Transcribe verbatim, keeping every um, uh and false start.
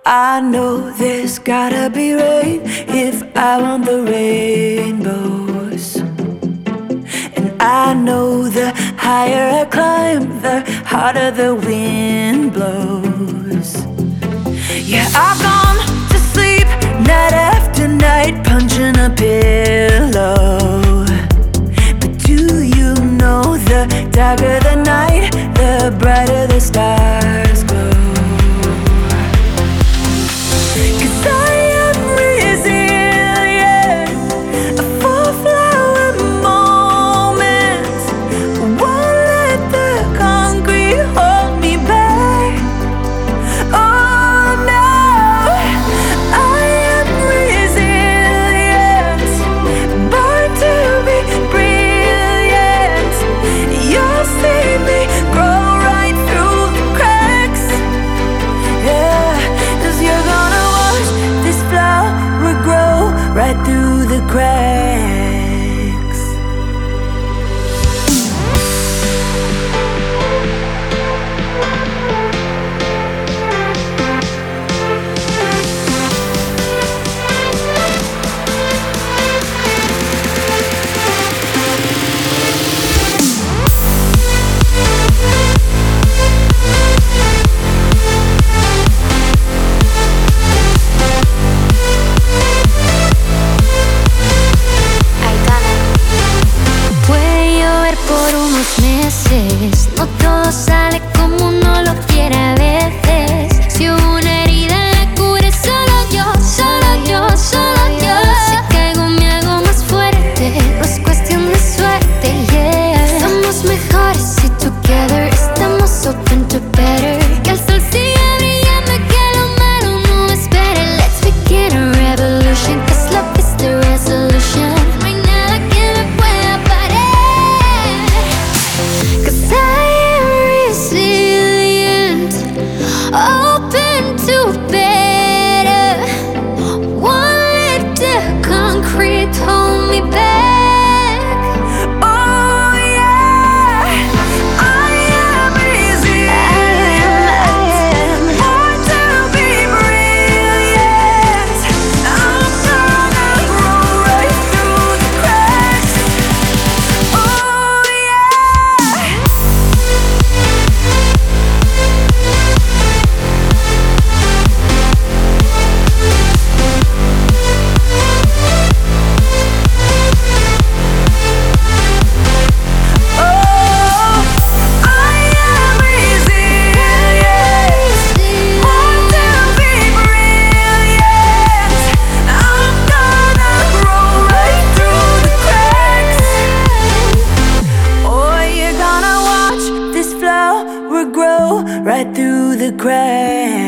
I know there's gotta be rain if I want the rainbows. And I know the higher I climb, the harder the wind blows. Yeah, I've gone to sleep night after night, punching a pillow. But do you know the darker the night, the brighter the stars glow? Right through the cracks. No todo sale como uno lo quiere a veces. Si hubo una herida la cure solo yo, solo yo, solo yo. Si caigo me hago más fuerte, no es cuestión de suerte, yeah. Somos mejores si together estamos open to better. Que el sol siga brillando y que lo malo no espere. Let's begin a revolution, cause love is the resolution. No hay nada que me pueda parar, cause I open to better. Won't let the concrete hold me back. Oh yeah, I am resilient. I am born to be brilliant. I'm gonna grow right through the cracks. Oh grow right through the cracks.